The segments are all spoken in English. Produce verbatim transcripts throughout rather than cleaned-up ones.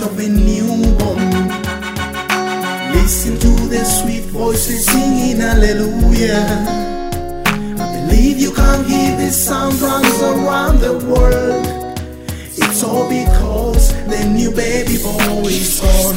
of a newborn. Listen to the sweet voices singing hallelujah. I believe you can hear the sound runs around the world. It's all because the new baby boy is born.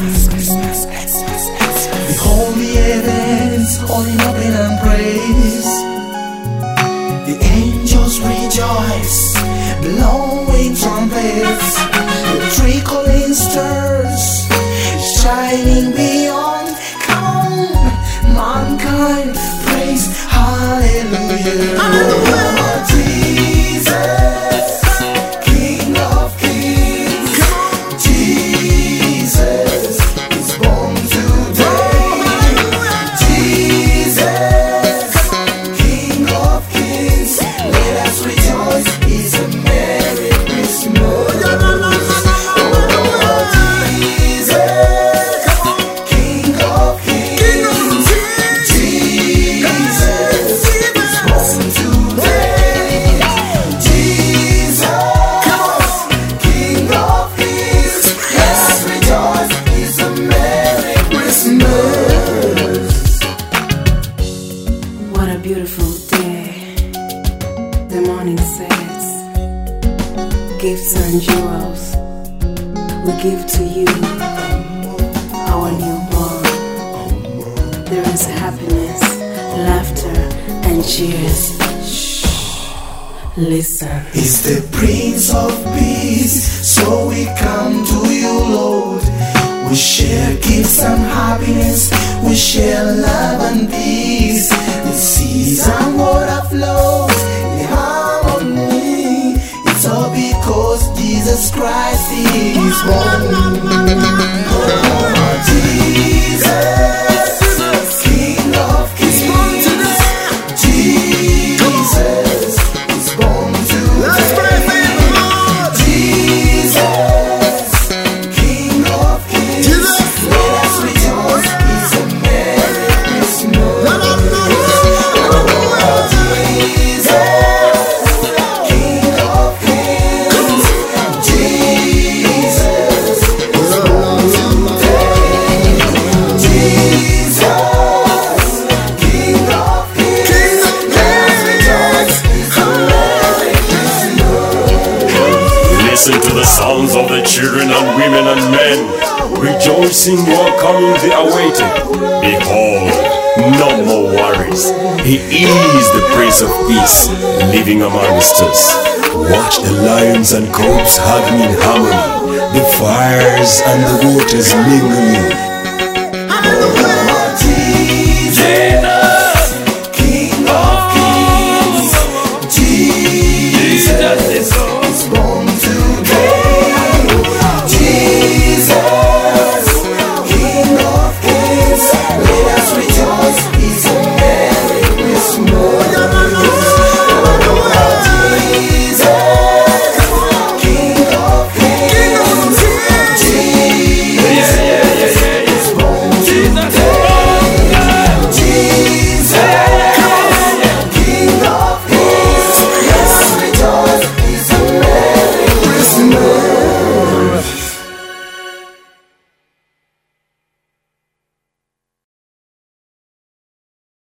Behold the heavens holding open and praise. The angels rejoice, blowing trumpets. The trickling stars shining beyond count. Mankind praise hallelujah. Hallelujah. What a beautiful day. The morning says, gifts and jewels we give to you, our newborn. There is happiness, laughter, and cheers. Shh, listen. He's the Prince of Peace, so we come to you, Lord. We share gifts and happiness, we share love and peace. The seas and water flows in harmony. It's all because Jesus Christ is born. Oh, Jesus, King of Kings. Jesus is born today. Jesus, King of Kings. Let us rejoice. He's a Merry Christmas. Listen to the sounds of the children and women and men, rejoicing, welcoming the awaited. Behold, no more worries. He is the Prince of Peace, living amongst us. Watch the lions and cobs hugging in harmony, the fires and the waters mingling.